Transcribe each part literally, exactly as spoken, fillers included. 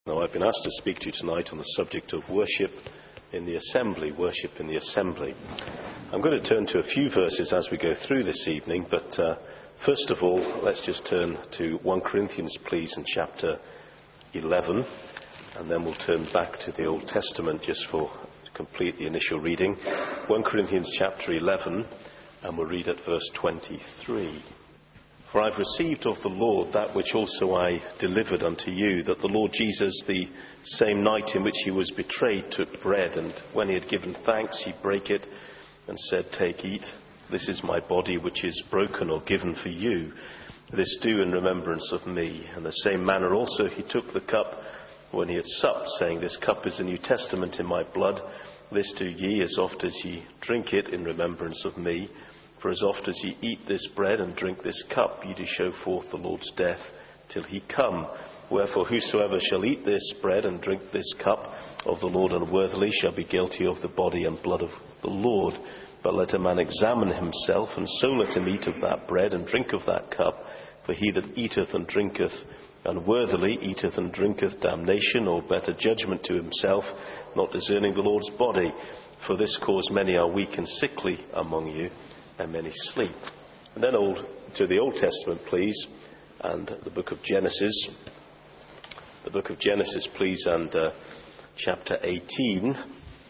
Now, I've been asked to speak to you tonight on the subject of worship in the assembly, worship in the assembly. I'm going to turn to a few verses as we go through this evening, but uh, first of all, let's just turn to First Corinthians, please, in chapter eleven, and then we'll turn back to the Old Testament just for to complete the initial reading. First Corinthians chapter eleven, and we'll read at verse twenty-three. For I've received of the Lord that which also I delivered unto you, that the Lord Jesus, the same night in which he was betrayed, took bread, and when he had given thanks, he brake it, and said, Take, eat, this is my body, which is broken or given for you. This do in remembrance of me. In the same manner also he took the cup when he had supped, saying, This cup is the New Testament in my blood. This do ye, as oft as ye drink it, in remembrance of me. For as oft as ye eat this bread and drink this cup, ye do show forth the Lord's death till he come. Wherefore whosoever shall eat this bread and drink this cup of the Lord unworthily shall be guilty of the body and blood of the Lord. But let a man examine himself, and so let him eat of that bread and drink of that cup. For he that eateth and drinketh unworthily eateth and drinketh damnation, or better judgment to himself, not discerning the Lord's body. For this cause many are weak and sickly among you, and many sleep. And then old, to the Old Testament, please, and the book of Genesis. The book of Genesis, please, and uh, chapter eighteen.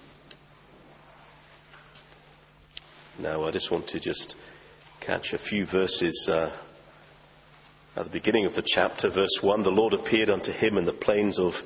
Now, I just want to just catch a few verses uh, at the beginning of the chapter. Verse one, the Lord appeared unto him in the plains of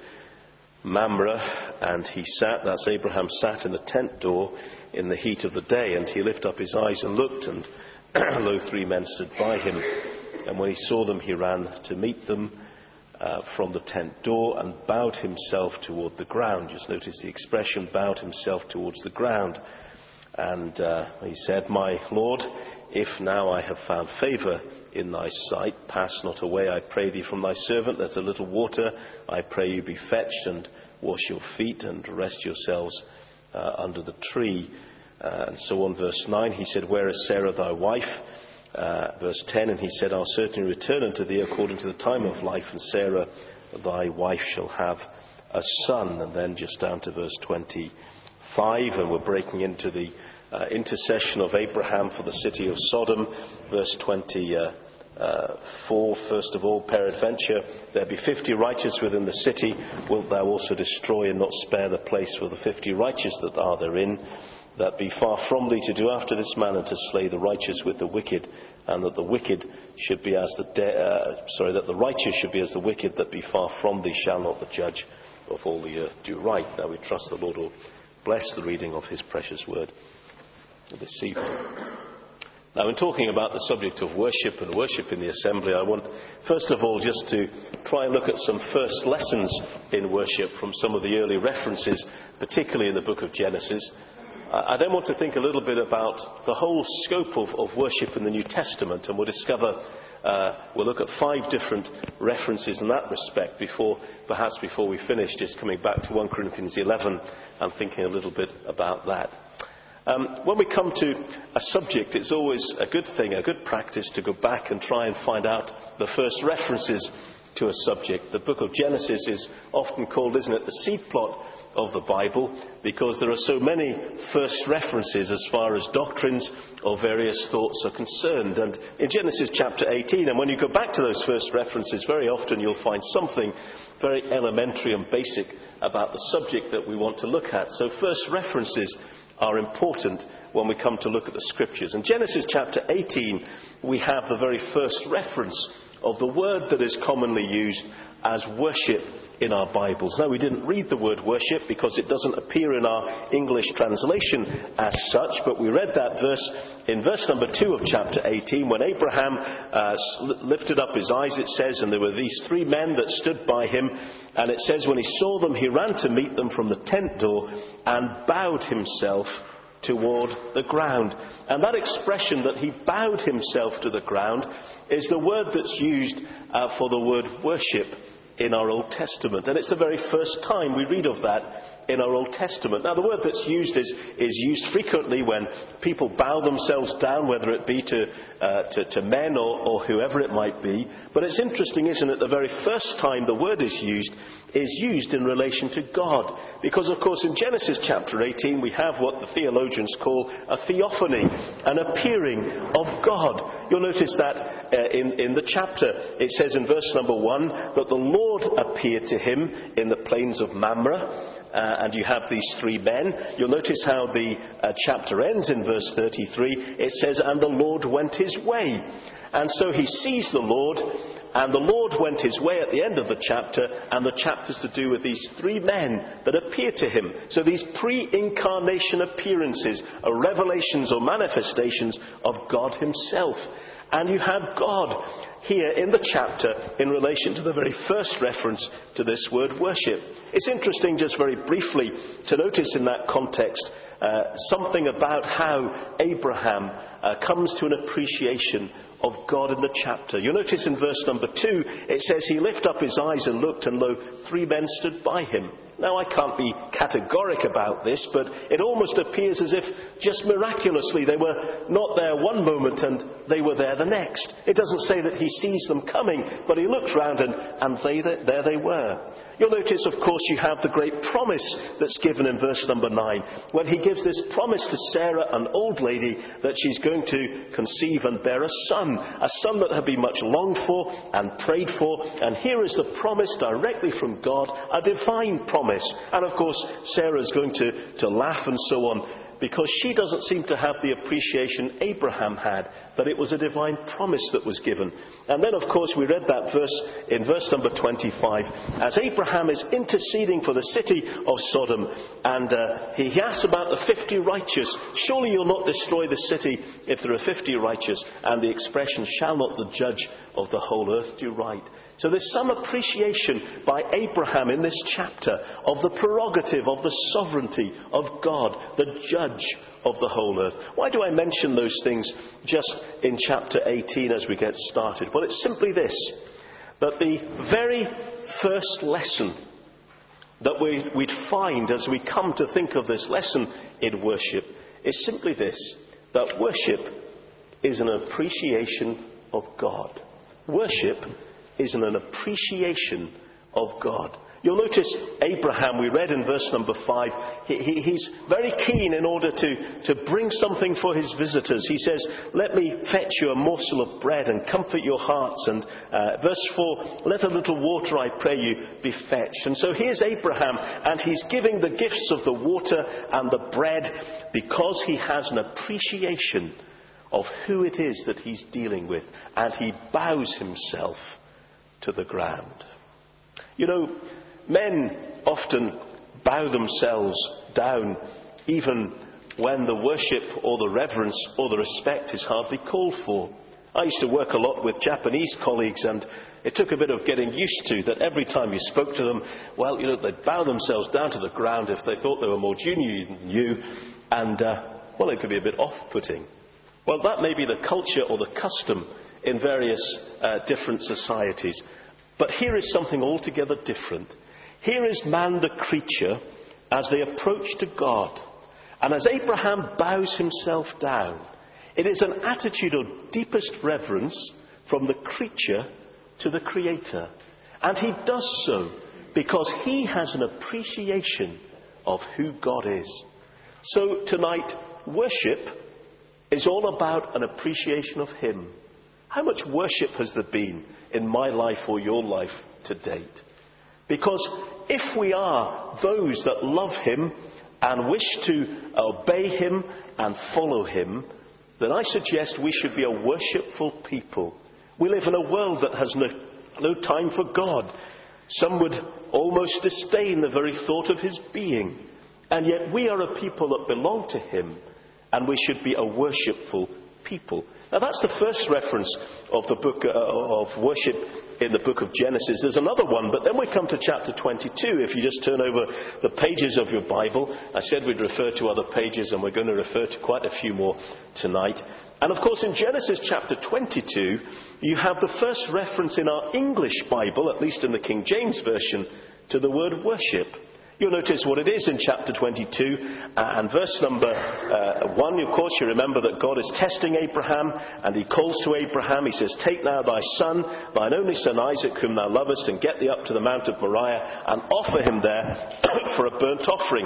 Mamre, and he sat, that's Abraham sat in the tent door in the heat of the day, and he lifted up his eyes and looked, and lo, three men stood by him. And when he saw them, he ran to meet them uh, from the tent door, and bowed himself toward the ground. Just notice the expression, bowed himself towards the ground. And uh, he said, My Lord, if now I have found favour in thy sight, pass not away, I pray thee, from thy servant. Let a little water, I pray you, be fetched, and wash your feet, and rest yourselves Uh, under the tree. Uh, and so on. Verse nine, he said, Where is Sarah thy wife? Uh, verse ten, and he said, I'll certainly return unto thee according to the time of life, and Sarah thy wife shall have a son. And then just down to verse twenty-five, and we're breaking into the uh, intercession of Abraham for the city of Sodom. Verse twenty-four, first of all, peradventure there be fifty righteous within the city, wilt thou also destroy and not spare the place for the fifty righteous that are therein? That be far from thee to do after this manner, to slay the righteous with the wicked, and that the wicked should be as the de- uh, sorry that the righteous should be as the wicked. That be far from thee, shall not the judge of all the earth do right? Now we trust the Lord will bless the reading of his precious word this evening. Now, in talking about the subject of worship and worship in the assembly, I want, first of all, just to try and look at some first lessons in worship from some of the early references, particularly in the book of Genesis. I then want to think a little bit about the whole scope of, of worship in the New Testament, and we'll discover, uh, we'll look at five different references in that respect before, perhaps before we finish, just coming back to First Corinthians eleven and thinking a little bit about that. Um, when we come to a subject, it's always a good thing, a good practice to go back and try and find out the first references to a subject. The book of Genesis is often called, isn't it, the seed plot of the Bible, because there are so many first references as far as doctrines or various thoughts are concerned. And in Genesis chapter eighteen, and when you go back to those first references, very often you'll find something very elementary and basic about the subject that we want to look at. So first references are important when we come to look at the scriptures. In Genesis chapter eighteen, we have the very first reference of the word that is commonly used as worship in our Bibles. Now, we didn't read the word worship because it doesn't appear in our English translation as such, but we read that verse in verse number two of chapter eighteen, when Abraham uh, lifted up his eyes, it says, and there were these three men that stood by him, and it says, when he saw them, he ran to meet them from the tent door and bowed himself toward the ground. And that expression that he bowed himself to the ground is the word that's used uh, for the word worship in our Old Testament. And it's the very first time we read of that in our Old Testament. Now, the word that's used is, is used frequently when people bow themselves down, whether it be to, uh, to, to men or, or whoever it might be. But it's interesting, isn't it, the very first time the word is used is used in relation to God. Because, of course, in Genesis chapter eighteen, we have what the theologians call a theophany, an appearing of God. You'll notice that uh, in, in the chapter. It says in verse number one that the Lord appeared to him in the plains of Mamre. Uh, and you have these three men. You'll notice how the uh, chapter ends in verse thirty-three. It says, and the Lord went his way. And so he sees the Lord, and the Lord went his way at the end of the chapter, and the chapter's to do with these three men that appear to him. So these pre-incarnation appearances are revelations or manifestations of God himself. And you have God here in the chapter in relation to the very first reference to this word worship. It's interesting, just very briefly, to notice in that context uh, something about how Abraham uh, comes to an appreciation of God in the chapter. You'll notice in verse number two, it says, he lifted up his eyes and looked, and lo, three men stood by him. Now, I can't be categoric about this, but it almost appears as if just miraculously they were not there one moment and they were there the next. It doesn't say that he sees them coming, but he looks round and, and they, there they were. You'll notice, of course, you have the great promise that's given in verse number nine, when he gives this promise to Sarah, an old lady, that she's going to conceive and bear a son, a son that had been much longed for and prayed for. And here is the promise directly from God, a divine promise. And of course, Sarah's going to, to laugh and so on, because she doesn't seem to have the appreciation Abraham had, that it was a divine promise that was given. And then, of course, we read that verse in verse number twenty-five, as Abraham is interceding for the city of Sodom, and uh, he, he asks about the fifty righteous. Surely you'll not destroy the city if there are fifty righteous. And the expression, shall not the judge of the whole earth do right? So there's some appreciation by Abraham in this chapter of the prerogative, of the sovereignty of God, the judge of the whole earth. Why do I mention those things just in chapter eighteen as we get started? Well, it's simply this, that the very first lesson that we, we'd find as we come to think of this lesson in worship is simply this, that worship is an appreciation of God. Worship is an appreciation of God. You'll notice Abraham, we read in verse number five, he, he, he's very keen in order to, to bring something for his visitors. He says, let me fetch you a morsel of bread and comfort your hearts. And uh, verse four, let a little water, I pray you, be fetched. And so here's Abraham, and he's giving the gifts of the water and the bread because he has an appreciation of who it is that he's dealing with. And he bows himself to the ground. You know, men often bow themselves down even when the worship or the reverence or the respect is hardly called for. I used to work a lot with Japanese colleagues, and it took a bit of getting used to that every time you spoke to them, well, you know, they'd bow themselves down to the ground if they thought they were more junior than you, and, uh, well, it could be a bit off-putting. Well, that may be the culture or the custom in various uh, different societies. But here is something altogether different. Here is man the creature as they approach to God. And as Abraham bows himself down, it is an attitude of deepest reverence from the creature to the Creator. And he does so because he has an appreciation of who God is. So tonight, worship is all about an appreciation of him. How much worship has there been in my life or your life to date? Because if we are those that love him and wish to obey him and follow him, then I suggest we should be a worshipful people. We live in a world that has no, no time for God. Some would almost disdain the very thought of his being. And yet we are a people that belong to him, and we should be a worshipful people. Now that's the first reference of the book uh, of worship in the book of Genesis. There's another one, but then we come to chapter twenty-two. If you just turn over the pages of your Bible, I said we'd refer to other pages, and we're going to refer to quite a few more tonight. And of course in Genesis chapter twenty-two, you have the first reference in our English Bible, at least in the King James Version, to the word worship. You'll notice what it is in chapter twenty-two and verse number uh, one. Of course, you remember that God is testing Abraham, and he calls to Abraham. He says, "Take now thy son, thine only son Isaac, whom thou lovest, and get thee up to the mount of Moriah, and offer him there for a burnt offering."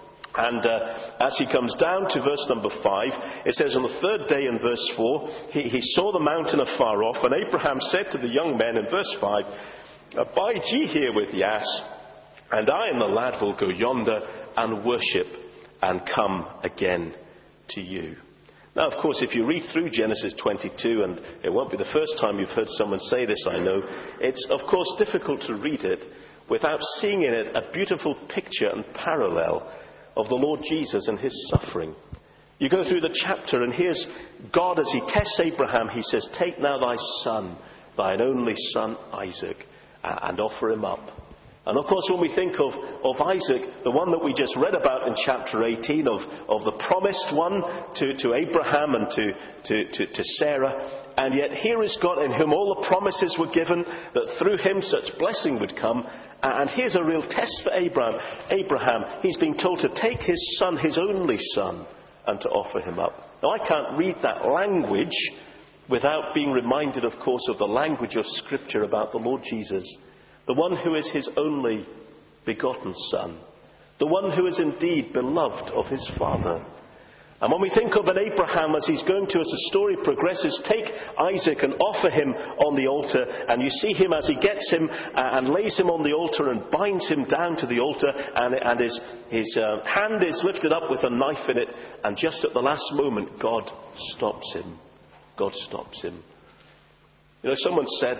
And uh, as he comes down to verse number five, it says, "On the third day," in verse four, he, he saw the mountain afar off, and Abraham said to the young men, in verse five, "Abide ye here with the ass, and I and the lad will go yonder and worship and come again to you." Now, of course, if you read through Genesis twenty-two, and it won't be the first time you've heard someone say this, I know, it's of course difficult to read it without seeing in it a beautiful picture and parallel of the Lord Jesus and his suffering. You go through the chapter, and here's God as he tests Abraham. He says, "Take now thy son, thine only son Isaac, and offer him up." And of course, when we think of, of Isaac, the one that we just read about in chapter eighteen, of, of the promised one to, to Abraham and to, to, to, to Sarah, and yet here is God in whom all the promises were given, that through him such blessing would come. And here's a real test for Abraham. Abraham, he's being told to take his son, his only son, and to offer him up. Now, I can't read that language without being reminded, of course, of the language of Scripture about the Lord Jesus, the one who is his only begotten son, the one who is indeed beloved of his Father. And when we think of an Abraham as he's going to, as the story progresses, take Isaac and offer him on the altar, and you see him as he gets him uh, and lays him on the altar and binds him down to the altar, and, and his, his uh, hand is lifted up with a knife in it, and just at the last moment God stops him. God stops him. You know, someone said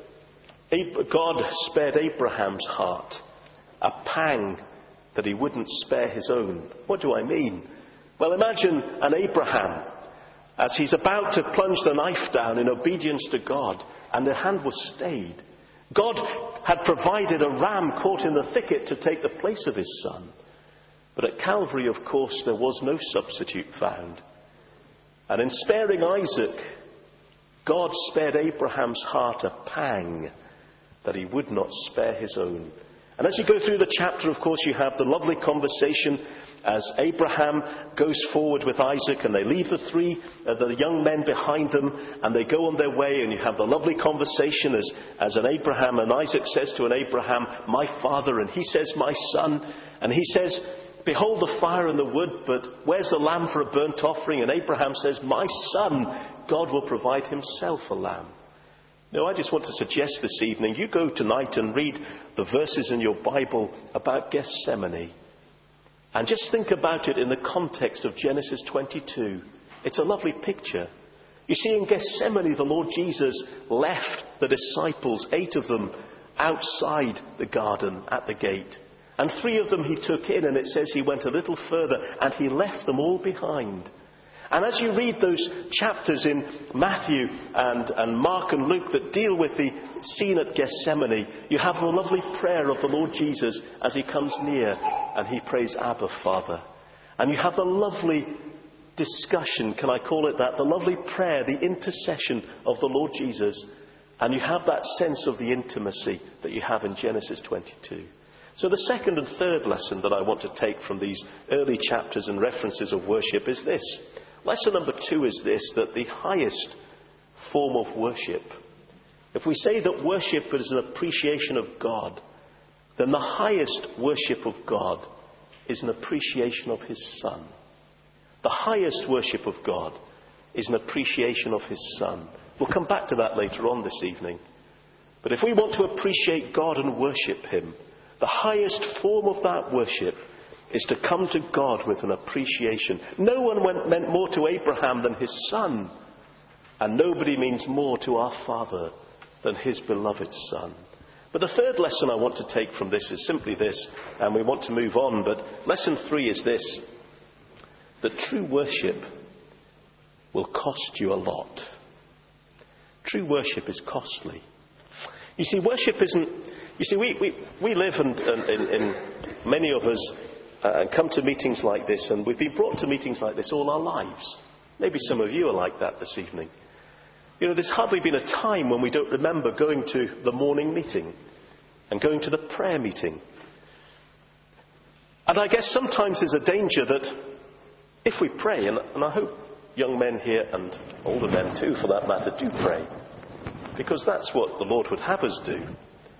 that God spared Abraham's heart a pang that he wouldn't spare his own. What do I mean? Well, imagine an Abraham as he's about to plunge the knife down in obedience to God, and the hand was stayed. God had provided a ram caught in the thicket to take the place of his son. But at Calvary, of course, there was no substitute found. And in sparing Isaac, God spared Abraham's heart a pang that he would not spare his own. And as you go through the chapter, of course, you have the lovely conversation as Abraham goes forward with Isaac, and they leave the three, uh, the young men behind them, and they go on their way, and you have the lovely conversation as, as an Abraham, and Isaac says to an Abraham, "My father," and he says, "My son," and he says, "Behold the fire and the wood, but where's the lamb for a burnt offering?" And Abraham says, "My son, God will provide himself a lamb." Now, I just want to suggest this evening, you go tonight and read the verses in your Bible about Gethsemane. And just think about it in the context of Genesis twenty-two. It's a lovely picture. You see, in Gethsemane, the Lord Jesus left the disciples, eight of them, outside the garden at the gate. And three of them he took in, and it says he went a little further, and he left them all behind. And as you read those chapters in Matthew and, and Mark and Luke that deal with the scene at Gethsemane, you have the lovely prayer of the Lord Jesus as he comes near and he prays, "Abba, Father." And you have the lovely discussion, can I call it that, the lovely prayer, the intercession of the Lord Jesus. And you have that sense of the intimacy that you have in Genesis twenty-two. So the second and third lesson that I want to take from these early chapters and references of worship is this. Lesson number two is this, that the highest form of worship, if we say that worship is an appreciation of God, then the highest worship of God is an appreciation of his Son. The highest worship of God is an appreciation of his Son. We'll come back to that later on this evening. But if we want to appreciate God and worship him, the highest form of that worship is to come to God with an appreciation. No one went, meant more to Abraham than his son. And nobody means more to our Father than his beloved Son. But the third lesson I want to take from this is simply this, and we want to move on, but lesson three is this, that true worship will cost you a lot. True worship is costly. You see, worship isn't... You see, we, we, we live, and, and, and, and many of us uh, come to meetings like this, and we've been brought to meetings like this all our lives. Maybe some of you are like that this evening. You know, there's hardly been a time when we don't remember going to the morning meeting and going to the prayer meeting. And I guess sometimes there's a danger that if we pray, and, and I hope young men here and older men too for that matter do pray, because that's what the Lord would have us do.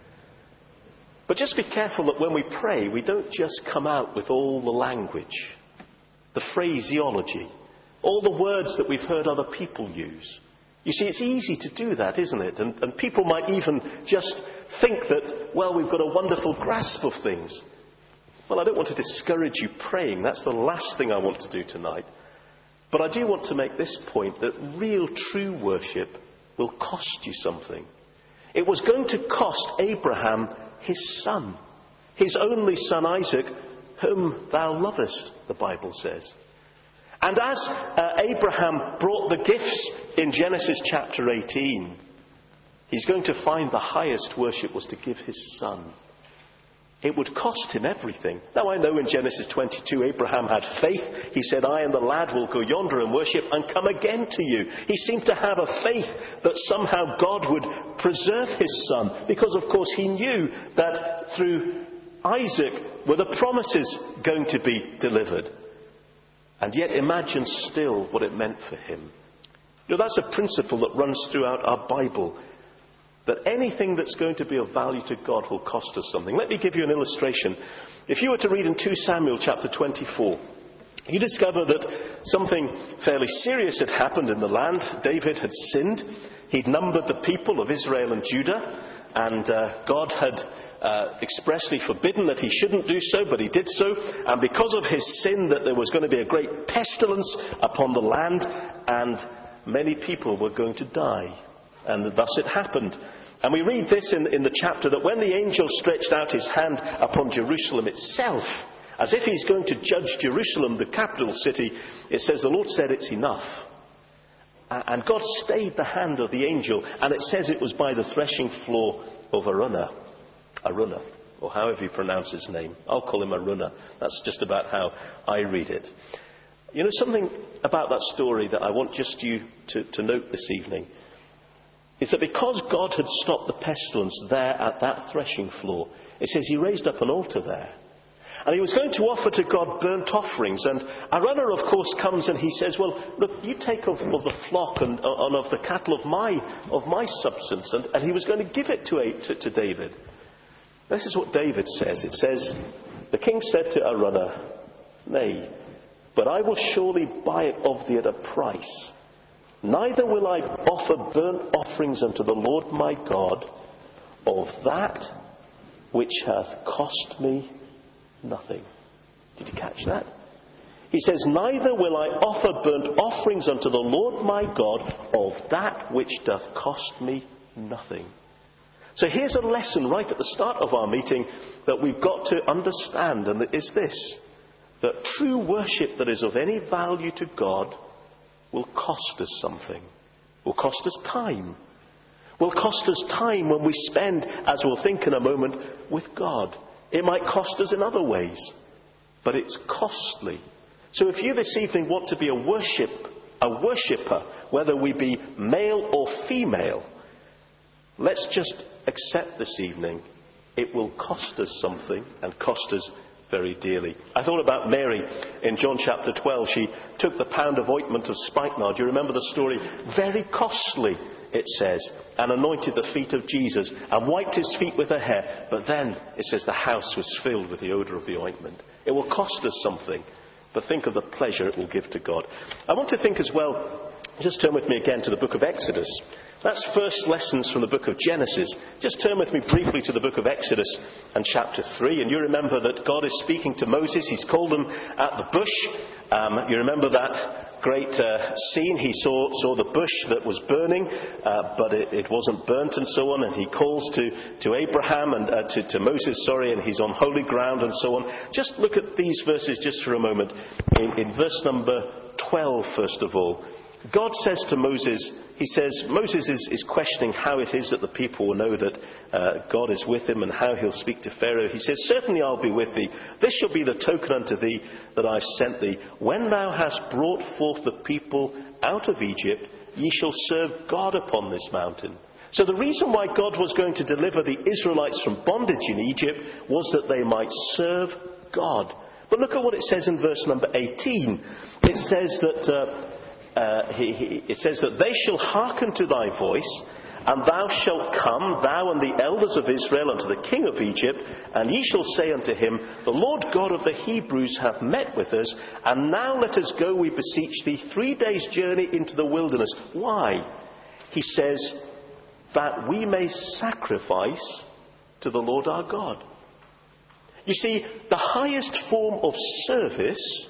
But just be careful that when we pray, we don't just come out with all the language, the phraseology, all the words that we've heard other people use. You see, it's easy to do that, isn't it? And, and people might even just think that, well, we've got a wonderful grasp of things. Well, I don't want to discourage you praying. That's the last thing I want to do tonight. But I do want to make this point, that real, true worship will cost you something. It was going to cost Abraham his son, his only son Isaac, whom thou lovest, the Bible says. And as uh, Abraham brought the gifts in Genesis chapter eighteen, he's going to find the highest worship was to give his son. It would cost him everything. Now I know in Genesis twenty-two Abraham had faith. He said, I and the lad will go yonder and worship and come again to you. He seemed to have a faith that somehow God would preserve his son, because of course he knew that through Isaac were the promises going to be delivered. And yet imagine still what it meant for him. You know, that's a principle that runs throughout our Bible, that anything that's going to be of value to God will cost us something. Let me give you an illustration. If you were to read in Second Samuel chapter twenty-four, you discover that something fairly serious had happened in the land. David had sinned. He'd numbered the people of Israel and Judah, and uh, God had uh, expressly forbidden that he shouldn't do so, but he did so. And because of his sin, that there was going to be a great pestilence upon the land, and many people were going to die. And thus it happened. And we read this in, in the chapter, that when the angel stretched out his hand upon Jerusalem itself, as if he's going to judge Jerusalem, the capital city, it says the Lord said, it's enough. And God stayed the hand of the angel, and it says it was by the threshing floor of Araunah. Araunah, or however you pronounce his name. I'll call him Araunah. That's just about how I read it. You know, something about that story that I want just you to, to note this evening is that because God had stopped the pestilence there at that threshing floor, it says he raised up an altar there. And he was going to offer to God burnt offerings. And Araunah, of course, comes and he says, well, look, you take of, of the flock and, and of the cattle of my of my substance. And, and he was going to give it to, to, to David. This is what David says. It says, the king said to Araunah, nay, but I will surely buy it of thee at a price. Neither will I offer burnt offerings unto the Lord my God of that which hath cost me nothing. Did you catch that? He says, neither will I offer burnt offerings unto the Lord my God of that which doth cost me nothing. So here's a lesson right at the start of our meeting that we've got to understand, and it is this, that true worship that is of any value to God will cost us something. Will cost us time. Will cost us time when we spend, as we'll think in a moment, with God. It might cost us in other ways, but it's costly. So if you this evening want to be a worship, a worshipper, whether we be male or female, let's just accept this evening it will cost us something, and cost us very dearly. I thought about Mary in John chapter twelve. She took the pound of ointment of spikenard. You remember the story? Very costly, it says, and anointed the feet of Jesus and wiped his feet with her hair. But then, it says, the house was filled with the odour of the ointment. It will cost us something, but think of the pleasure it will give to God. I want to think as well, just turn with me again to the book of Exodus. That's first lessons from the book of Genesis. Just turn with me briefly to the book of Exodus and chapter three. And you remember that God is speaking to Moses. He's called him at the bush. Um, you remember that great uh, scene. He saw, saw the bush that was burning, uh, but it, it wasn't burnt and so on. And he calls to, to Abraham and uh, to, to Moses, sorry, and he's on holy ground and so on. Just look at these verses just for a moment. In, in verse number twelve, first of all. God says to Moses, he says, Moses is, is questioning how it is that the people will know that uh, God is with him and how he'll speak to Pharaoh. He says, certainly I'll be with thee. This shall be the token unto thee that I've sent thee. When thou hast brought forth the people out of Egypt, ye shall serve God upon this mountain. So the reason why God was going to deliver the Israelites from bondage in Egypt was that they might serve God. But look at what it says in verse number eighteen. It says that uh, uh, he, he, it says that they shall hearken to thy voice, and thou shalt come, thou and the elders of Israel, unto the king of Egypt, and ye shall say unto him, the Lord God of the Hebrews hath met with us, and now let us go, we beseech thee, three days' journey into the wilderness. Why? He says, that we may sacrifice to the Lord our God. You see, the highest form of service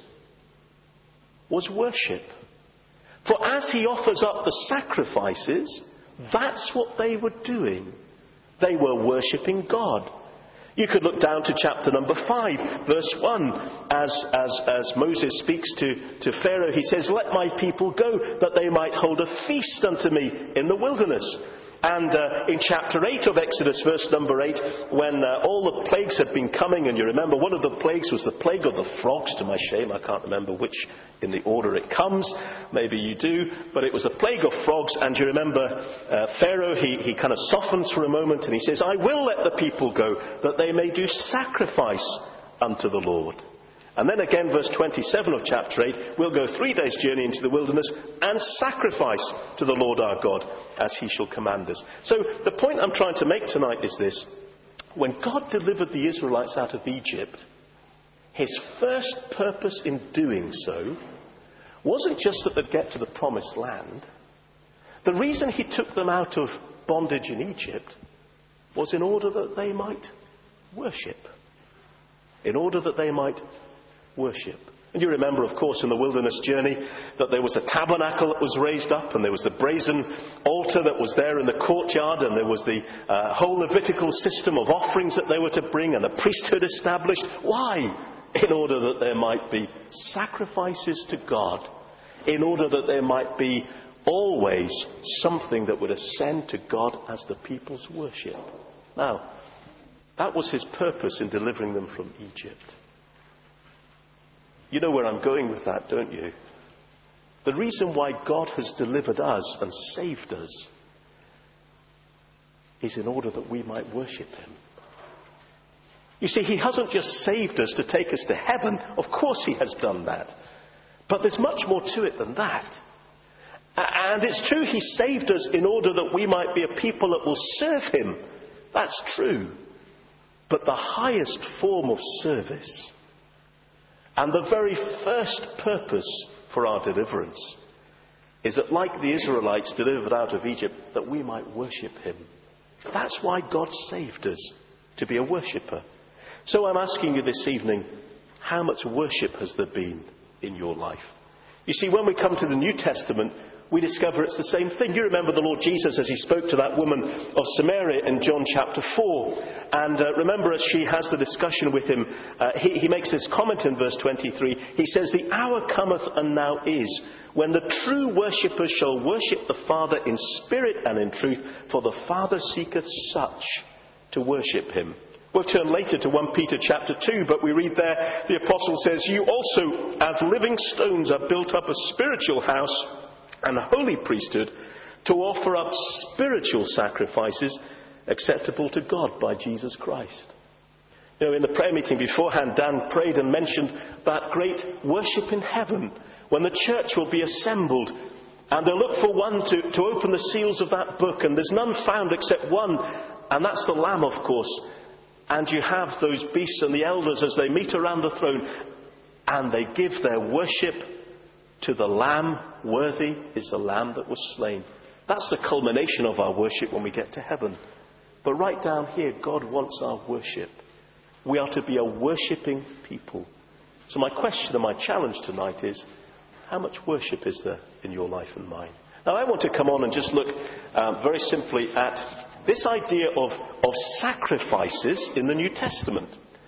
was worship. For as he offers up the sacrifices, that's what they were doing. They were worshipping God. You could look down to chapter number five, verse one. As, as, as Moses speaks to, to Pharaoh, he says, let my people go, that they might hold a feast unto me in the wilderness. And uh, in chapter eight of Exodus, verse number eight, when uh, all the plagues had been coming, and you remember one of the plagues was the plague of the frogs, to my shame. I can't remember which in the order it comes. Maybe you do. But it was the plague of frogs, and you remember uh, Pharaoh, he, he kind of softens for a moment, and he says, I will let the people go, that they may do sacrifice unto the Lord. And then again, verse twenty-seven of chapter eight, we'll go three days' journey into the wilderness and sacrifice to the Lord our God as he shall command us. So the point I'm trying to make tonight is this. When God delivered the Israelites out of Egypt, his first purpose in doing so wasn't just that they'd get to the promised land. The reason he took them out of bondage in Egypt was in order that they might worship. In order that they might worship. And you remember, of course, in the wilderness journey that there was a tabernacle that was raised up, and there was the brazen altar that was there in the courtyard, and there was the uh, whole Levitical system of offerings that they were to bring, and a priesthood established. Why? In order that there might be sacrifices to God, in order that there might be always something that would ascend to God as the people's worship. Now, that was his purpose in delivering them from Egypt. You know where I'm going with that, don't you? The reason why God has delivered us and saved us is in order that we might worship him. You see, he hasn't just saved us to take us to heaven. Of course he has done that. But there's much more to it than that. And it's true he saved us in order that we might be a people that will serve him. That's true. But the highest form of service and the very first purpose for our deliverance is that, like the Israelites delivered out of Egypt, that we might worship him. That's why God saved us, to be a worshipper. So I'm asking you this evening, how much worship has there been in your life? You see, when we come to the New Testament, we discover it's the same thing. You remember the Lord Jesus as he spoke to that woman of Samaria in John chapter four. And uh, remember, as she has the discussion with him, uh, he, he makes this comment in verse twenty-three. He says, the hour cometh and now is, when the true worshippers shall worship the Father in spirit and in truth, for the Father seeketh such to worship him. We'll turn later to First Peter chapter two, but we read there, the apostle says, you also, as living stones, are built up a spiritual house and a holy priesthood, to offer up spiritual sacrifices acceptable to God by Jesus Christ. You know, in the prayer meeting beforehand, Dan prayed and mentioned that great worship in heaven, when the church will be assembled, and they'll look for one to, to open the seals of that book, and there's none found except one, and that's the Lamb, of course. And you have those beasts and the elders as they meet around the throne, and they give their worship to the Lamb. Worthy is the Lamb that was slain. That's the culmination of our worship when we get to heaven. But right down here, God wants our worship. We are to be a worshipping people. So my question and my challenge tonight is, how much worship is there in your life and mine? Now I want to come on and just look um, very simply at this idea of, of sacrifices in the New Testament.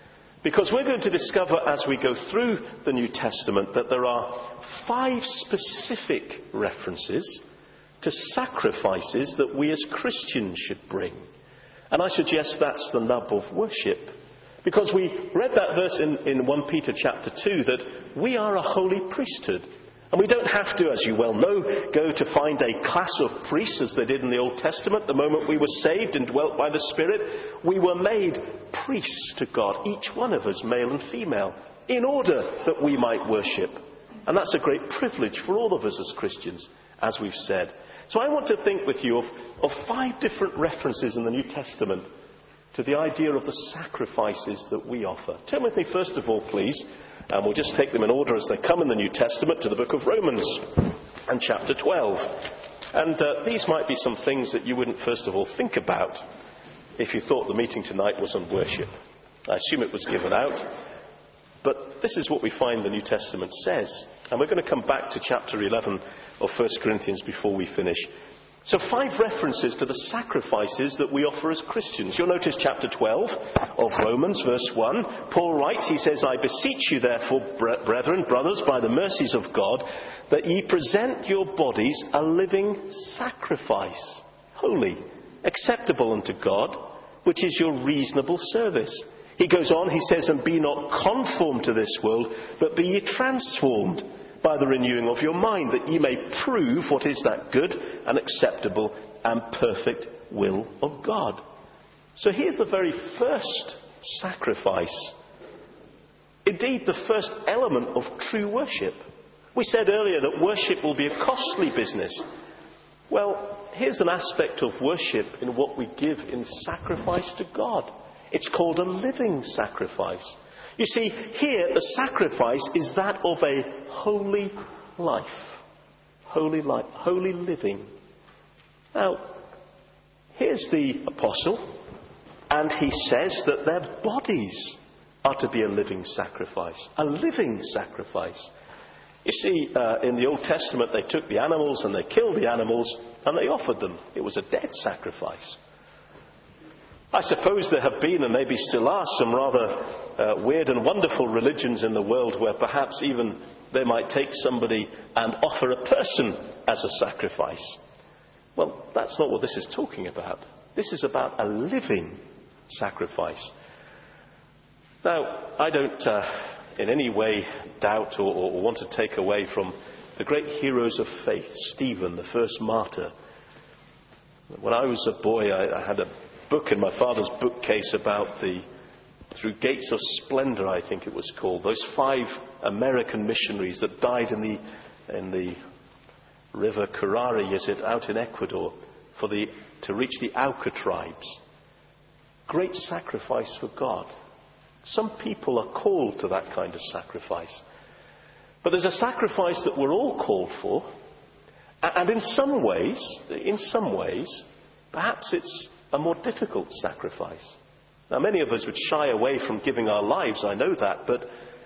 Because we're going to discover as we go through the New Testament that there are five specific references to sacrifices that we as Christians should bring. And I suggest that's the nub of worship. Because we read that verse in, in First Peter chapter two, that we are a holy priesthood. And we don't have to, as you well know, go to find a class of priests as they did in the Old Testament. The moment we were saved and dwelt by the Spirit, we were made priests to God, each one of us, male and female, in order that we might worship. And that's a great privilege for all of us as Christians, as we've said. So I want to think with you of, of five different references in the New Testament to the idea of the sacrifices that we offer. Turn with me first of all, please, and we'll just take them in order as they come in the New Testament, to the book of Romans and chapter twelve. And uh, these might be some things that you wouldn't first of all think about if you thought the meeting tonight was on worship. I assume it was given out. But this is what we find the New Testament says. And we're going to come back to chapter eleven of First Corinthians before we finish. So five references to the sacrifices that we offer as Christians. You'll notice chapter twelve of Romans, verse one. Paul writes, he says, I beseech you therefore, brethren, brothers, by the mercies of God, that ye present your bodies a living sacrifice, holy, acceptable unto God, which is your reasonable service. He goes on, he says, and be not conformed to this world, but be ye transformed by the renewing of your mind, that ye may prove what is that good and acceptable and perfect will of God. So here's the very first sacrifice. Indeed, the first element of true worship. We said earlier that worship will be a costly business. Well, here's an aspect of worship in what we give in sacrifice to God. It's called a living sacrifice. You see, here the sacrifice is that of a holy life. Holy life, holy living. Now, here's the apostle, and he says that their bodies are to be a living sacrifice. A living sacrifice. You see, uh, in the Old Testament they took the animals and they killed the animals and they offered them. It was a dead sacrifice. I suppose there have been, and maybe still are, some rather uh, weird and wonderful religions in the world where perhaps even they might take somebody and offer a person as a sacrifice. Well, that's not what this is talking about. This is about a living sacrifice. Now, I don't uh, in any way doubt or, or want to take away from the great heroes of faith, Stephen, the first martyr. When I was a boy, I, I had a book in my father's bookcase about the Through Gates of Splendor, I think it was called. Those five American missionaries that died in the in the river Curare, is it, out in Ecuador, for the to reach the Auca tribes. Great sacrifice for God. Some people are called to that kind of sacrifice. But there's a sacrifice that we're all called for, and in some ways, in some ways, perhaps it's a more difficult sacrifice. Now, many of us would shy away from giving our lives, I know that, but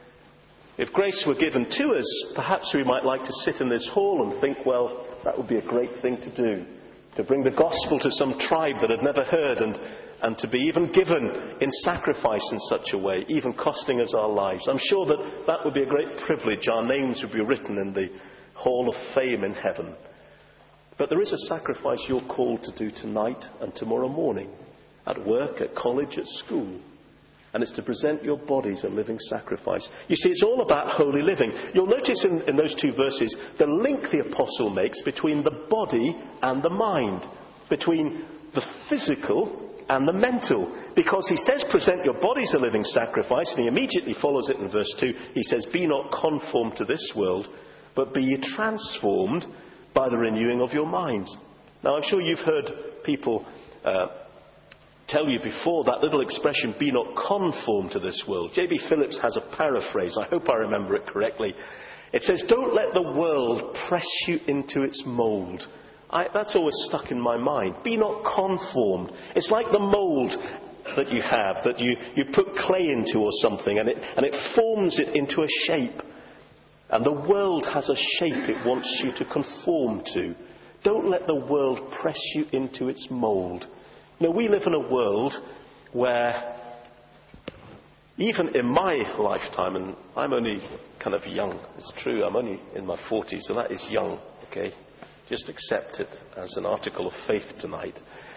if grace were given to us, perhaps we might like to sit in this hall and think, well, that would be a great thing to do, to bring the gospel to some tribe that had never heard, and, and to be even given in sacrifice in such a way, even costing us our lives. I'm sure that that would be a great privilege. Our names would be written in the Hall of Fame in heaven. But there is a sacrifice you're called to do tonight and tomorrow morning, at work, at college, at school. And it's to present your bodies a living sacrifice. You see, it's all about holy living. You'll notice in, in those two verses the link the apostle makes between the body and the mind, between the physical and the mental. Because he says, present your bodies a living sacrifice, and he immediately follows it in verse two. He says, be not conformed to this world, but be ye transformed by the renewing of your minds. Now, I'm sure you've heard people uh, tell you before that little expression, be not conformed to this world. J B Phillips has a paraphrase. I hope I remember it correctly. It says, don't let the world press you into its mould. I, that's always stuck in my mind. Be not conformed. It's like the mould that you have, that you, you put clay into or something, and it, and it forms it into a shape. And the world has a shape it wants you to conform to. Don't let the world press you into its mould. You know, we live in a world where even in my lifetime, and I'm only kind of young, it's true, I'm only in my forties, so that is young, okay? Just accept it as an article of faith tonight.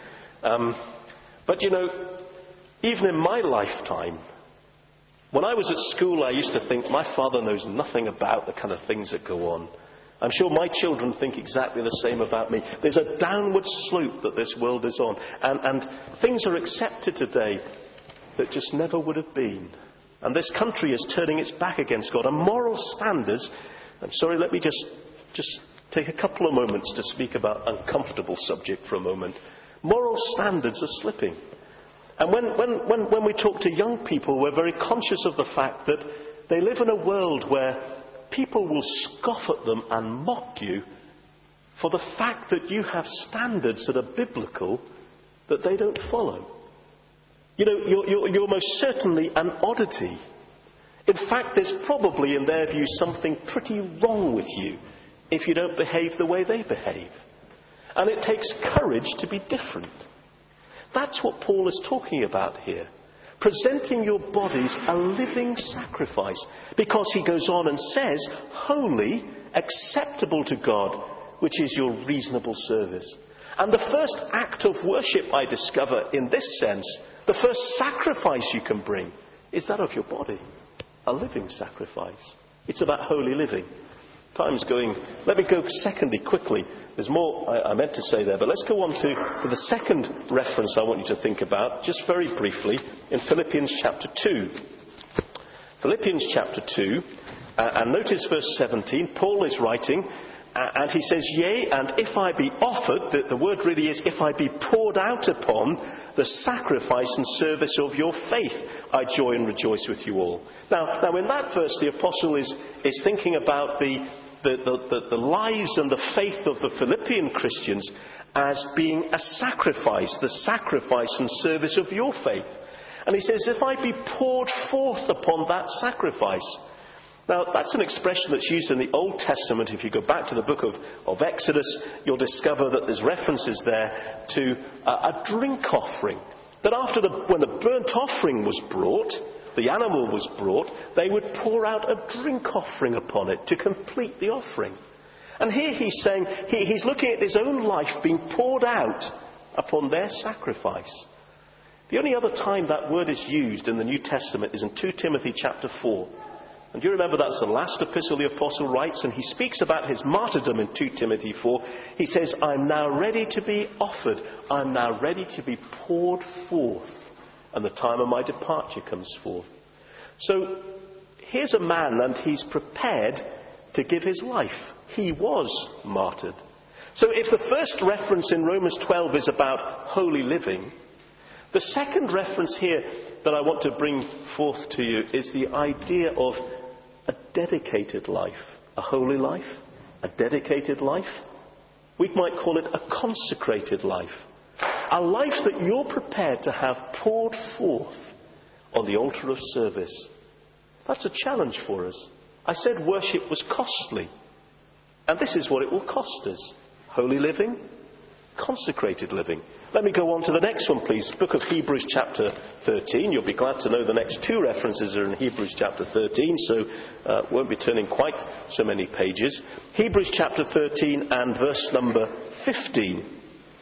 Um, but you know, even in my lifetime, when I was at school, I used to think my father knows nothing about the kind of things that go on. I'm sure my children think exactly the same about me. There's a downward slope that this world is on. And, and things are accepted today that just never would have been. And this country is turning its back against God. And moral standards, I'm sorry, let me just, just take a couple of moments to speak about an uncomfortable subject for a moment. Moral standards are slipping. And when, when, when, when we talk to young people, we're very conscious of the fact that they live in a world where people will scoff at them and mock you for the fact that you have standards that are biblical that they don't follow. You know, you're, you're, you're most certainly an oddity. In fact, there's probably, in their view, something pretty wrong with you if you don't behave the way they behave. And it takes courage to be different. That's what Paul is talking about here. Presenting your bodies a living sacrifice. Because he goes on and says, holy, acceptable to God, which is your reasonable service. And the first act of worship, I discover, in this sense, the first sacrifice you can bring, is that of your body. A living sacrifice. It's about holy living. Time's going. Let me go secondly, quickly. There's more I, I meant to say there, but let's go on to, to the second reference I want you to think about, just very briefly, in Philippians chapter two. Philippians chapter two, uh, and notice verse seventeen. Paul is writing, uh, and he says, yea, and if I be offered, the, the word really is, if I be poured out upon the sacrifice and service of your faith, I joy and rejoice with you all. Now, now in that verse, the apostle is, is thinking about the The, the, the, the lives and the faith of the Philippian Christians as being a sacrifice, the sacrifice and service of your faith. And he says, if I be poured forth upon that sacrifice. Now, that's an expression that's used in the Old Testament. If you go back to the book of, of Exodus, you'll discover that there's references there to a, a drink offering. That after the, when the burnt offering was brought, the animal was brought, they would pour out a drink offering upon it to complete the offering. And here he's saying, he, he's looking at his own life being poured out upon their sacrifice. The only other time that word is used in the New Testament is in Second Timothy chapter four. And do you remember that's the last epistle the apostle writes, and he speaks about his martyrdom in Second Timothy four. He says, I'm now ready to be offered, I'm now ready to be poured forth, and the time of my departure comes forth. So here's a man, and he's prepared to give his life. He was martyred. So if the first reference in Romans twelve is about holy living, the second reference here that I want to bring forth to you is the idea of a dedicated life. A holy life, a dedicated life. We might call it a consecrated life. A life that you're prepared to have poured forth on the altar of service. That's a challenge for us. I said worship was costly. And this is what it will cost us. Holy living, consecrated living. Let me go on to the next one, please. Book of Hebrews chapter thirteen. You'll be glad to know the next two references are in Hebrews chapter thirteen, so uh, won't be turning quite so many pages. Hebrews chapter thirteen and verse number fifteen.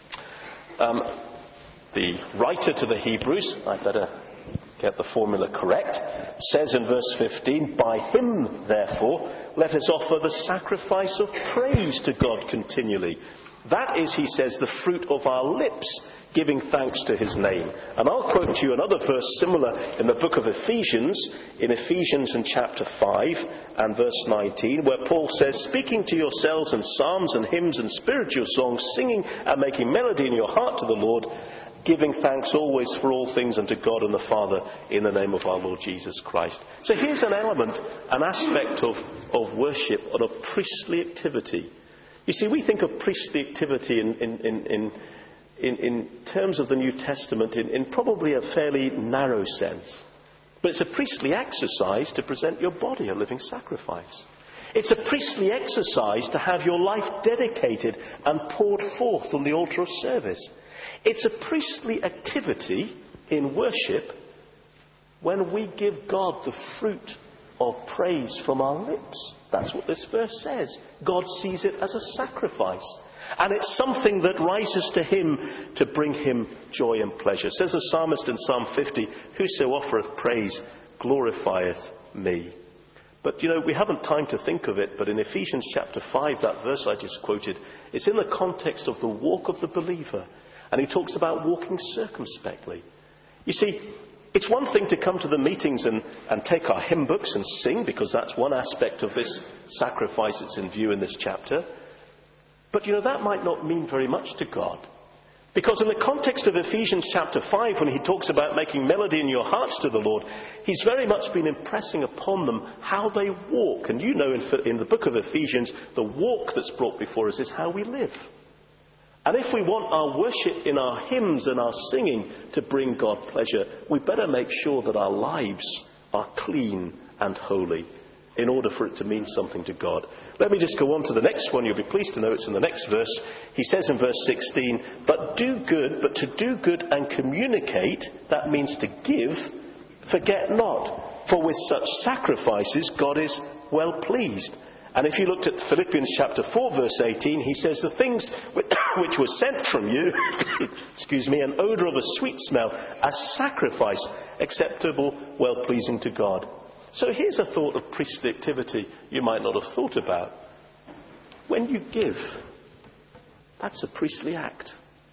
Um, the writer to the Hebrews, I better get the formula correct, says in verse fifteen, by him, therefore, let us offer the sacrifice of praise to God continually. That is, he says, the fruit of our lips, giving thanks to his name. And I'll quote to you another verse similar in the book of Ephesians, in Ephesians in chapter five and verse nineteen, where Paul says, speaking to yourselves in psalms and hymns and spiritual songs, singing and making melody in your heart to the Lord, giving thanks always for all things unto God and the Father in the name of our Lord Jesus Christ. So here's an element, an aspect of, of worship, of a priestly activity. You see, we think of priestly activity in, in, in, in, in, in terms of the New Testament in, in probably a fairly narrow sense. But it's a priestly exercise to present your body a living sacrifice. It's a priestly exercise to have your life dedicated and poured forth on the altar of service. It's a priestly activity in worship when we give God the fruit of praise from our lips. That's what this verse says. God sees it as a sacrifice. And it's something that rises to him to bring him joy and pleasure. Says the psalmist in Psalm fifty, whoso offereth praise glorifieth me. But, you know, we haven't time to think of it, but in Ephesians chapter five, that verse I just quoted, it's in the context of the walk of the believer. And he talks about walking circumspectly. You see, it's one thing to come to the meetings and, and take our hymn books and sing, because that's one aspect of this sacrifice that's in view in this chapter. But, you know, that might not mean very much to God. Because in the context of Ephesians chapter five, when he talks about making melody in your hearts to the Lord, he's very much been impressing upon them how they walk. And you know, in, in the book of Ephesians, the walk that's brought before us is how we live. And if we want our worship in our hymns and our singing to bring God pleasure, we better make sure that our lives are clean and holy in order for it to mean something to God. Let me just go on to the next one. You'll be pleased to know it's in the next verse. He says in verse sixteen, but do good, but to do good and communicate, that means to give, forget not. For with such sacrifices God is well pleased. And if you looked at Philippians chapter four, verse eighteen, he says the things which were sent from you, excuse me, an odour of a sweet smell, a sacrifice acceptable, well pleasing to God. So here's a thought of priestly activity you might not have thought about. When you give, that's a priestly act.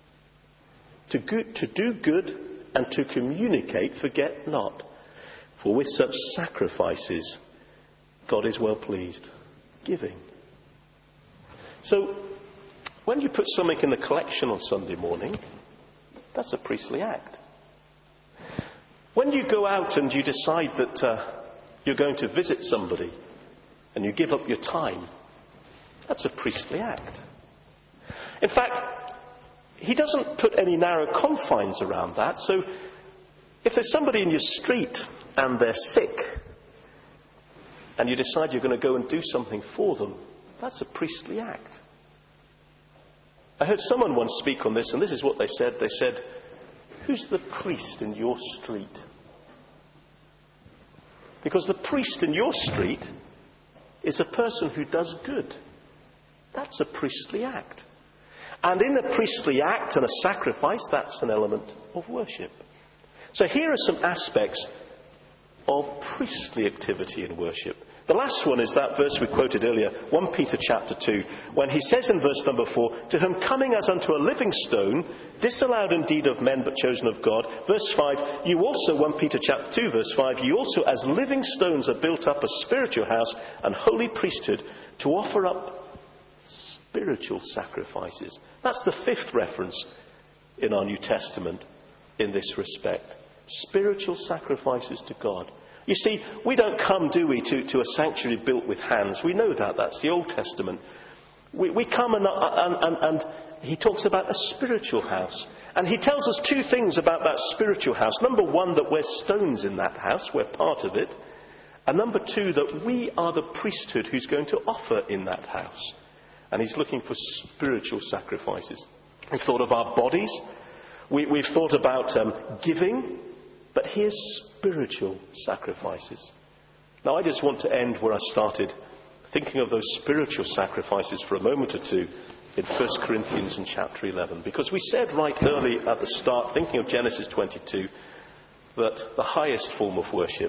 To, good, to do good and to communicate, forget not. For with such sacrifices, God is well pleased. Giving. So, when you put something in the collection on Sunday morning, that's a priestly act. When you go out and you decide that uh, you're going to visit somebody and you give up your time, that's a priestly act. In fact, he doesn't put any narrow confines around that. So if there's somebody in your street and they're sick and you decide you're going to go and do something for them, that's a priestly act. I heard someone once speak on this, and this is what they said. They said, who's the priest in your street? Because the priest in your street is a person who does good. That's a priestly act. And in a priestly act and a sacrifice, that's an element of worship. So here are some aspects of priestly activity in worship. The last one is that verse we quoted earlier, First Peter chapter two, when he says in verse number four, to whom coming as unto a living stone, disallowed indeed of men but chosen of God. Verse five, you also, First Peter chapter two, verse five, you also as living stones are built up a spiritual house and holy priesthood to offer up spiritual sacrifices. That's the fifth reference in our New Testament in this respect. Spiritual sacrifices to God. You see, we don't come, do we, to, to a sanctuary built with hands. We know that. That's the Old Testament. We, we come and, and, and, and he talks about a spiritual house. And he tells us two things about that spiritual house. Number one, that we're stones in that house. We're part of it. And number two, that we are the priesthood who's going to offer in that house. And he's looking for spiritual sacrifices. We've thought of our bodies. We, we've thought about um, giving. But here's spiritual sacrifices. Now I just want to end where I started, thinking of those spiritual sacrifices for a moment or two in First Corinthians in chapter eleven. Because we said right early at the start, thinking of Genesis twenty-two, that the highest form of worship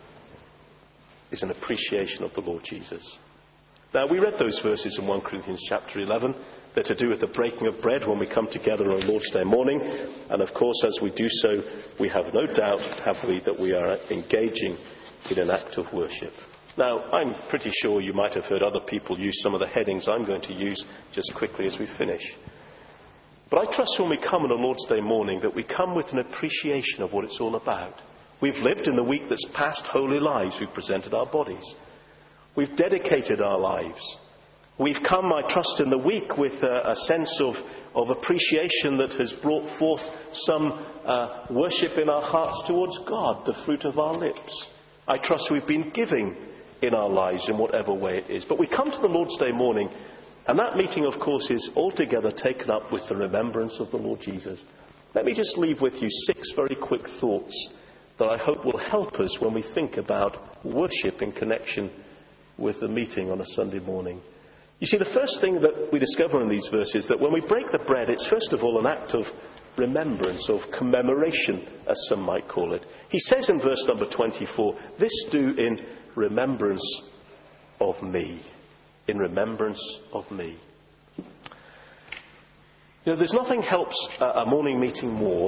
is an appreciation of the Lord Jesus. Now we read those verses in First Corinthians chapter eleven. They're to do with the breaking of bread when we come together on Lord's Day morning. And of course, as we do so, we have no doubt, have we, that we are engaging in an act of worship. Now, I'm pretty sure you might have heard other people use some of the headings I'm going to use just quickly as we finish. But I trust when we come on a Lord's Day morning that we come with an appreciation of what it's all about. We've lived in the week that's past holy lives. We've presented our bodies. We've dedicated our lives. We've come, I trust, in the week with a, a sense of, of appreciation that has brought forth some uh, worship in our hearts towards God, the fruit of our lips. I trust we've been giving in our lives in whatever way it is. But we come to the Lord's Day morning, and that meeting, of course, is altogether taken up with the remembrance of the Lord Jesus. Let me just leave with you six very quick thoughts that I hope will help us when we think about worship in connection with the meeting on a Sunday morning. You see, the first thing that we discover in these verses, that when we break the bread, it's first of all an act of remembrance, of commemoration, as some might call it. He says in verse number twenty-four, "This do in remembrance of me." In remembrance of me. You know, there's nothing helps a morning meeting more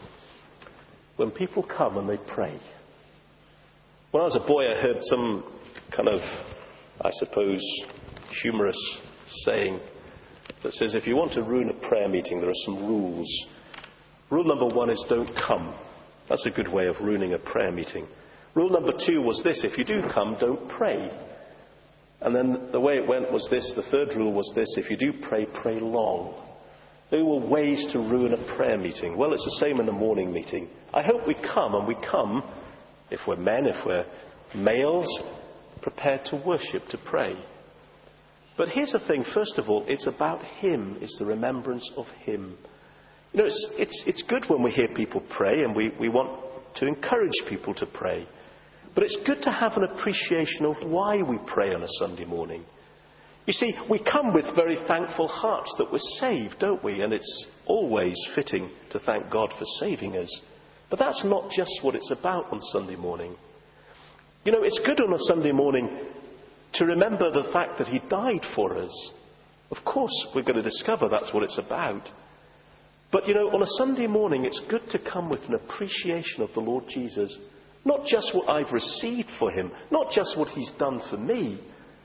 when people come and they pray. When I was a boy, I heard some kind of, I suppose, humorous saying that says if you want to ruin a prayer meeting, there are some rules. Rule number one is don't come. That's a good way of ruining a prayer meeting. Rule number two was this: if you do come, don't pray. And then the way it went was this: the third rule was this: if you do pray, pray long. There were ways to ruin a prayer meeting. Well, it's the same in a morning meeting. I hope we come, and we come, if we're men, if we're males, prepared to worship, to pray. But here's the thing, first of all, it's about Him. It's the remembrance of Him. You know, it's, it's, it's good when we hear people pray, and we, we want to encourage people to pray. But it's good to have an appreciation of why we pray on a Sunday morning. You see, we come with very thankful hearts that we're saved, don't we? And it's always fitting to thank God for saving us. But that's not just what it's about on Sunday morning. You know, it's good on a Sunday morning to remember the fact that He died for us. Of course, we're going to discover that's what it's about. But, you know, on a Sunday morning, it's good to come with an appreciation of the Lord Jesus. Not just what I've received for Him, not just what He's done for me.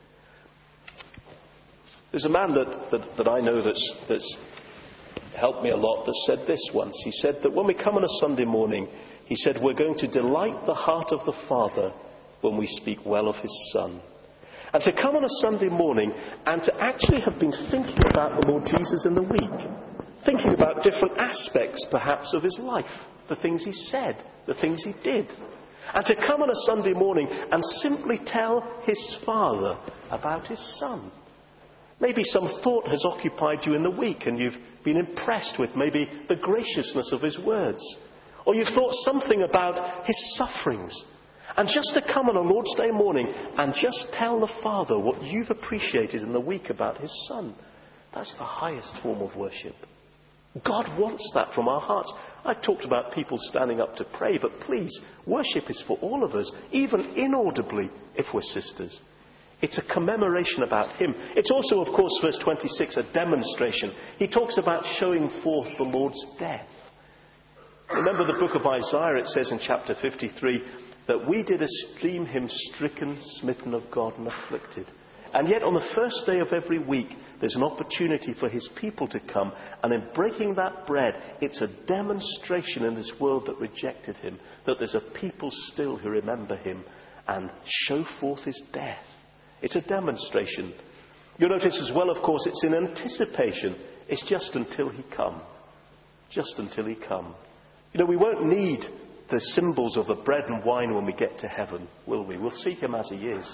There's a man that, that, that I know that's, that's helped me a lot that said this once. He said that when we come on a Sunday morning, he said, we're going to delight the heart of the Father when we speak well of His Son. And to come on a Sunday morning and to actually have been thinking about the Lord Jesus in the week, thinking about different aspects perhaps of His life, the things He said, the things He did. And to come on a Sunday morning and simply tell His Father about His Son. Maybe some thought has occupied you in the week and you've been impressed with maybe the graciousness of His words. Or you've thought something about His sufferings. And just to come on a Lord's Day morning and just tell the Father what you've appreciated in the week about His Son. That's the highest form of worship. God wants that from our hearts. I talked about people standing up to pray, but please, worship is for all of us, even inaudibly if we're sisters. It's a commemoration about Him. It's also, of course, verse twenty-six, a demonstration. He talks about showing forth the Lord's death. Remember the book of Isaiah, it says in chapter fifty-three, that we did esteem Him stricken, smitten of God, and afflicted. And yet on the first day of every week, there's an opportunity for His people to come. And in breaking that bread, it's a demonstration in this world that rejected Him, that there's a people still who remember Him and show forth His death. It's a demonstration. You'll notice as well, of course, it's in anticipation. It's just until He come. Just until He come. You know, we won't need the symbols of the bread and wine when we get to heaven, will we? We'll see Him as He is.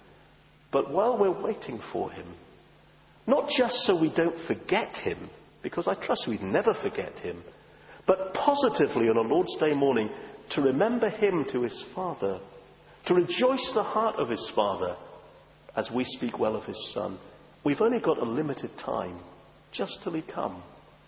But while we're waiting for Him, not just so we don't forget Him, because I trust we'd never forget Him, but positively on a Lord's Day morning, to remember Him to His Father, to rejoice the heart of His Father as we speak well of His Son. We've only got a limited time, just till He come.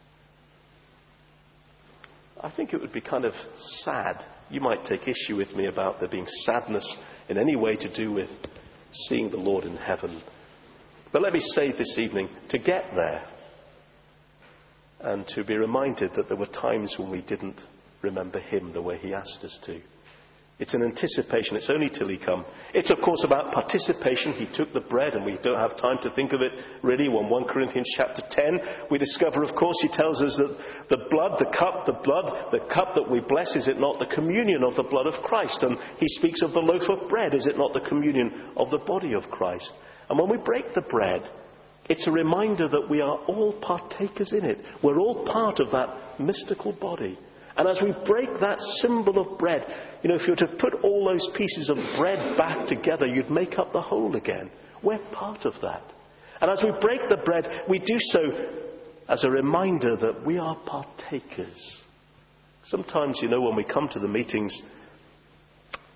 I think it would be kind of sad. You might take issue with me about there being sadness in any way to do with seeing the Lord in heaven. But let me say this evening, to get there and to be reminded that there were times when we didn't remember Him the way He asked us to. It's an anticipation. It's only till He come. It's, of course, about participation. He took the bread, and we don't have time to think of it really. When First Corinthians chapter ten, we discover, of course, he tells us that the blood, the cup, the blood, the cup that we bless, is it not the communion of the blood of Christ? And he speaks of the loaf of bread. Is it not the communion of the body of Christ? And when we break the bread, it's a reminder that we are all partakers in it. We're all part of that mystical body. And as we break that symbol of bread, you know, if you were to put all those pieces of bread back together, you'd make up the whole again. We're part of that. And as we break the bread, we do so as a reminder that we are partakers. Sometimes, you know, when we come to the meetings,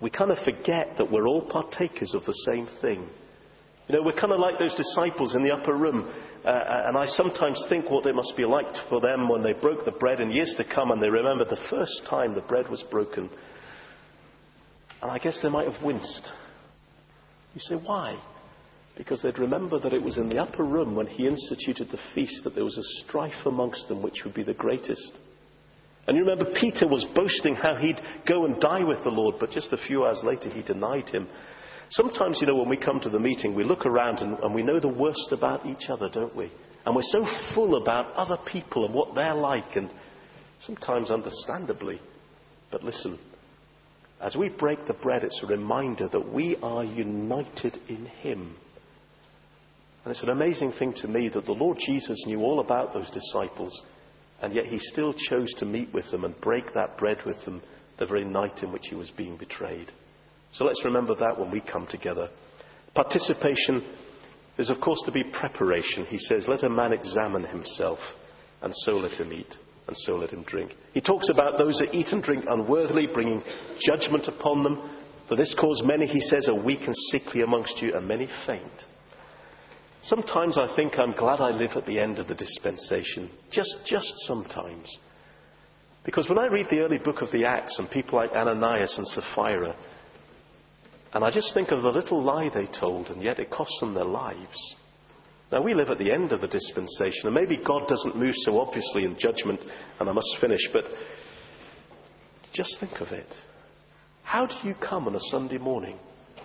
we kind of forget that we're all partakers of the same thing. You know, we're kind of like those disciples in the upper room. Uh, and I sometimes think what it must be like for them when they broke the bread in years to come and they remember the first time the bread was broken. And I guess they might have winced. You say, why? Because they'd remember that it was in the upper room when he instituted the feast that there was a strife amongst them which would be the greatest. And you remember Peter was boasting how he'd go and die with the Lord, but just a few hours later he denied him. Sometimes, you know, when we come to the meeting, we look around and, and we know the worst about each other, don't we? And we're so full about other people and what they're like, and sometimes understandably. But listen, as we break the bread, it's a reminder that we are united in him. And it's an amazing thing to me that the Lord Jesus knew all about those disciples, and yet he still chose to meet with them and break that bread with them the very night in which he was being betrayed. So let's remember that when we come together. Participation is, of course, to be preparation. He says, let a man examine himself, and so let him eat, and so let him drink. He talks about those that eat and drink unworthily, bringing judgment upon them. For this cause many, he says, are weak and sickly amongst you, and many faint. Sometimes I think I'm glad I live at the end of the dispensation. Just, just sometimes. Because when I read the early book of the Acts and people like Ananias and Sapphira, and I just think of the little lie they told, and yet it cost them their lives. Now, we live at the end of the dispensation, and maybe God doesn't move so obviously in judgment, and I must finish, but just think of it. How do you come on a Sunday morning?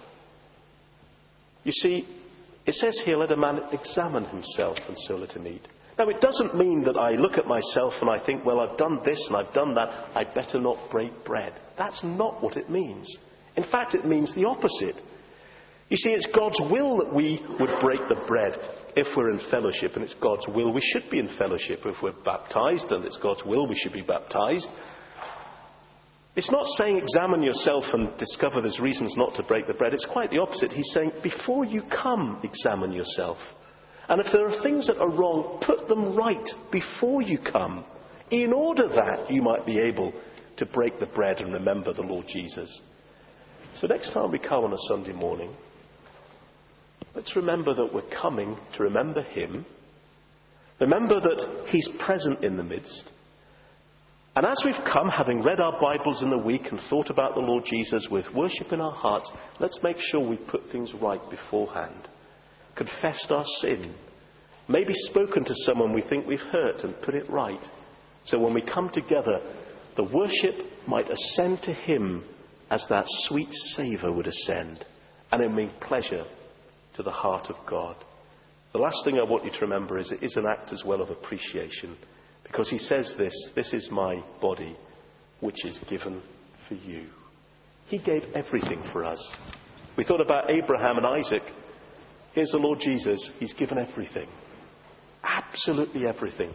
You see, it says here, let a man examine himself, and so let him eat. Now, it doesn't mean that I look at myself and I think, well, I've done this and I've done that, I'd better not break bread. That's not what it means. In fact, it means the opposite. You see, it's God's will that we would break the bread if we're in fellowship, and it's God's will we should be in fellowship. If we're baptized, and it's God's will we should be baptized. It's not saying examine yourself and discover there's reasons not to break the bread. It's quite the opposite. He's saying before you come, examine yourself. And if there are things that are wrong, put them right before you come, in order that you might be able to break the bread and remember the Lord Jesus. So next time we come on a Sunday morning, let's remember that we're coming to remember him. Remember that he's present in the midst. And as we've come, having read our Bibles in the week and thought about the Lord Jesus with worship in our hearts, let's make sure we put things right beforehand. Confessed our sin. Maybe spoken to someone we think we've hurt and put it right. So when we come together, the worship might ascend to him as that sweet savour would ascend, and it bring pleasure to the heart of God. The last thing I want you to remember is it is an act as well of appreciation, because he says this, this is my body, which is given for you. He gave everything for us. We thought about Abraham and Isaac. Here's the Lord Jesus. He's given everything. Absolutely everything.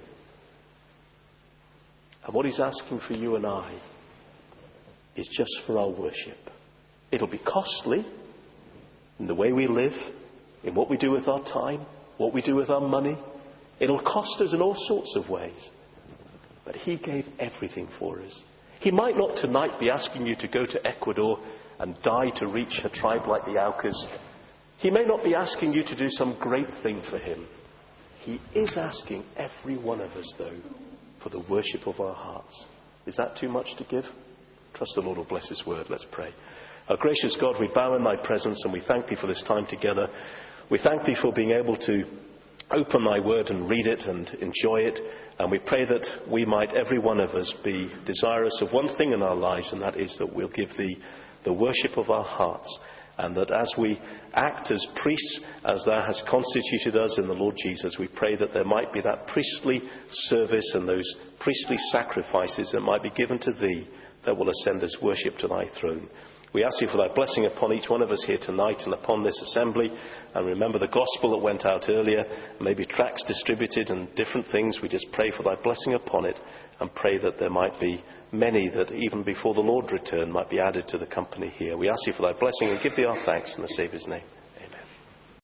And what he's asking for you and I is just for our worship. It'll be costly in the way we live, in what we do with our time, what we do with our money. It'll cost us in all sorts of ways. But he gave everything for us. He might not tonight be asking you to go to Ecuador and die to reach a tribe like the Aucas. He may not be asking you to do some great thing for him. He is asking every one of us, though, for the worship of our hearts. Is that too much to give? Trust the Lord will bless his word. Let's pray. Our gracious God, we bow in thy presence and we thank thee for this time together. We thank thee for being able to open thy word and read it and enjoy it. And we pray that we might, every one of us, be desirous of one thing in our lives, and that is that we'll give thee the worship of our hearts. And that as we act as priests, as thou hast constituted us in the Lord Jesus, we pray that there might be that priestly service and those priestly sacrifices that might be given to thee, that will ascend as worship to thy throne. We ask you for thy blessing upon each one of us here tonight and upon this assembly. And remember the gospel that went out earlier, maybe tracts distributed and different things. We just pray for thy blessing upon it and pray that there might be many that even before the Lord return might be added to the company here. We ask you for thy blessing and give thee our thanks in the Saviour's name.